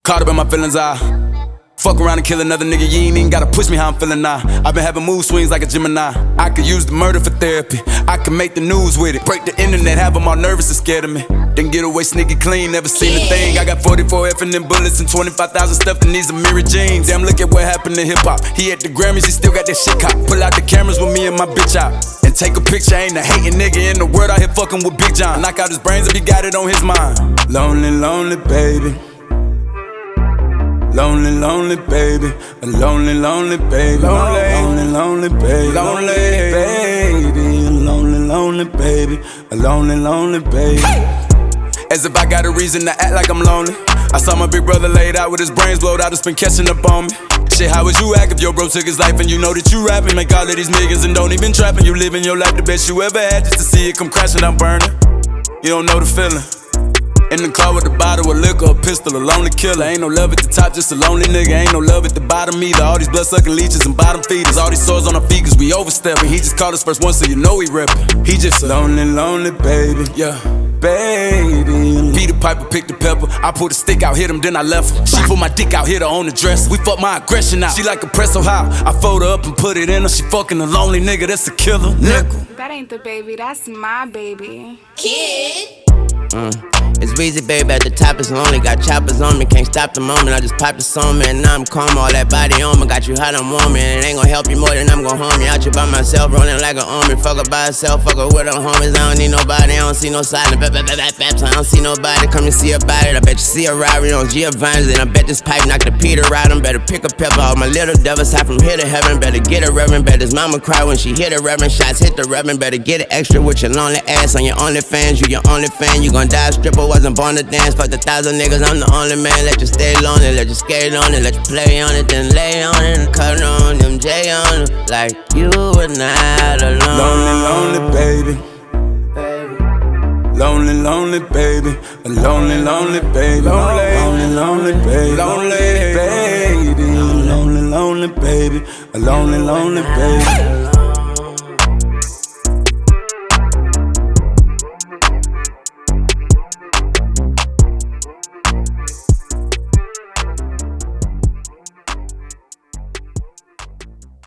Caught up in my feelings, I fuck around and kill another nigga, you ain't even gotta push me how I'm feeling now. I've been having mood swings like a Gemini. I could use the murder for therapy, I can make the news with it. Break the internet, have them all nervous and scared of me. Then get away sneaky clean, never seen a thing. I got 44 F and them bullets and 25,000 stuffed in these Amiri jeans. Damn, look at what happened to hip-hop. He at the Grammys, he still got that shit cop. Pull out the cameras with me and my bitch out and take a picture, ain't a hating nigga in the world out here fucking with Big John. Knock out his brains if he got it on his mind. Lonely, lonely baby. Lonely, lonely baby, a lonely, lonely baby, lonely, lonely baby, lonely baby, a lonely, lonely baby, a lonely, lonely baby. As if I got a reason to act like I'm lonely. I saw my big brother laid out with his brains blowed out, it's been catching up on me. Shit, how would you act if your bro took his life and you know that you rapping? Make all of these millions and don't even trapping. You living your life the best you ever had just to see it come crashing down burning. You don't know the feeling. In the car with a bottle of liquor, a pistol, a lonely killer. Ain't no love at the top, just a lonely nigga. Ain't no love at the bottom either. All these blood-sucking leeches and bottom feeders. All these sores on our feet cause we overstepping. He just called us first one so you know he reppin'. He just a lonely, lonely baby. Yeah, baby. Peter Piper picked the pepper. I pulled a stick out, hit him, then I left her. She put my dick out, hit her on the dresser. We fuck my aggression out. She like a press so high. I fold her up and put it in her. She fucking a lonely nigga, that's a killer. Nickel. That ain't the baby, that's my baby. Kid. It's Weezy, baby, at the top is lonely. Got choppers on me, can't stop the moment. I just popped the song, man, now I'm calm. All that body on me, got you hot, I'm warm. And it ain't gon' help you more than I'm gon' harm you. Out you by myself, rolling like an army. Fuck her by herself, fuck her with her homies. I don't need nobody, I don't see no silence. I don't see nobody, come and see about it. I bet you see a Rari on Giovanni's. And I bet this pipe knocked the Peter out. I better pick a pepper. All my little devils high from here to heaven. Better get a reverend, bet his mama cry when she hit a reverend. Shots hit the reverend, better get it extra with your lonely ass on your only fans. You your only fan, you gon' die a stripper, wasn't born to dance. Fuck the 1,000 niggas, I'm the only man. Let you stay lonely, let you skate on it, let you play on it, then lay on it and cut on them J on it. Like you were not alone. Lonely, lonely baby. Lonely, lonely baby. A lonely, lonely baby. Lonely, lonely baby. Lonely baby. A lonely, lonely baby. A lonely, lonely baby.